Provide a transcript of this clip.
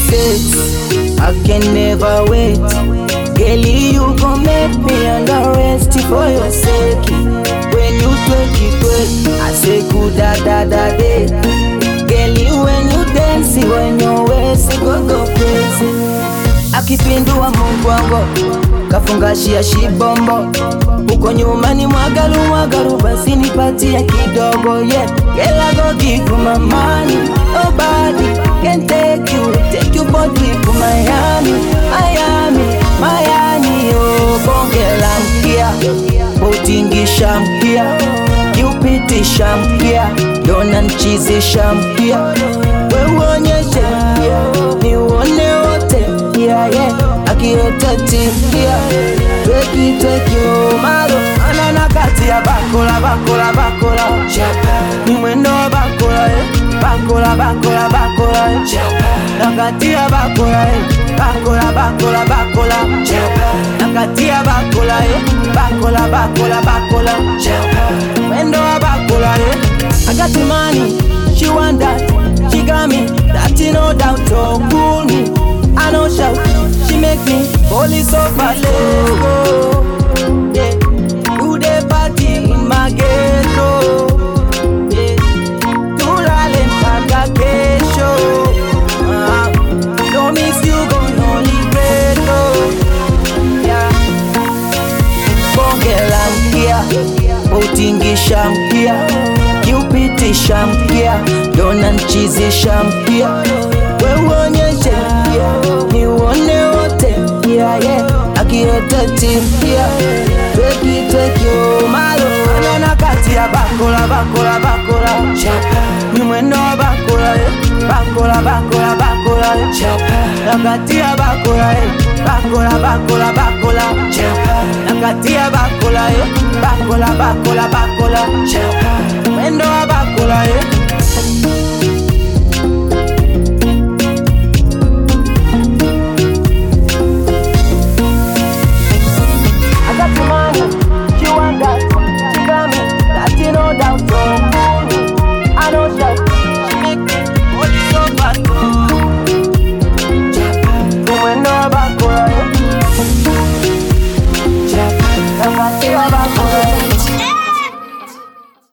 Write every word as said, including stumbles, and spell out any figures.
sex, I can never wait. Girlie, you gon' make me under arrest for your sake. When you twerk it, twerk, I say good da da da day. Girlie, when you dance, when your waist go go crazy. Akipindua Mungu wangu, kafungashia shibombo. Uko nyuma ni mwagalu mwagalu, basi nipatia kidogo, yeah. Girl, I go give you my money. Nobody can take you, take you both with to Miami, Miami, Miami. Oh, bonge la mkia, botingisha mkia, kiupitisha mkia, dona nchizisha mkia. Wewe onyeshe mkia, ni uone wote, yeah, yeah. Akiotatia, tweki tweki umaro, anana kati ya bakola, bakola, bakola. Ni mwendo wa bakola, eh. Bakola, bakola, bakola, eh. Nakati ya bakola, eh. Bakola, bakola, bakola. Nakati ya bakola, eh. Bakola, bakola, bakola. Mwendo wa bakola, eh. I got the money, she want that, she got me, that you no doubt. So cool me, I no shout, she make me police over. Let's go, yeah. Do the party in my ghetto, yeah. Do rally mpaka kesho, uh, don't miss you gon' only ghetto, yeah. Bonge la mkia, botingisha mkia, kiupitisha mkia, dona nchizisha mkia. Wewe onyeshe mkia, ni uone wote, yeah, yeah. Akiotatia, tweki tweki umaro, anana kati ya bakola, bakola, bakola. Ni mwendo wa bakola, eh. Bakola, bakola, bakola, eh. Nakati ya bakola, eh. Bakola, bakola, bakola. Nakati ya bakola, eh. Bakola, bakola, bakola. Mwendo wa bakola.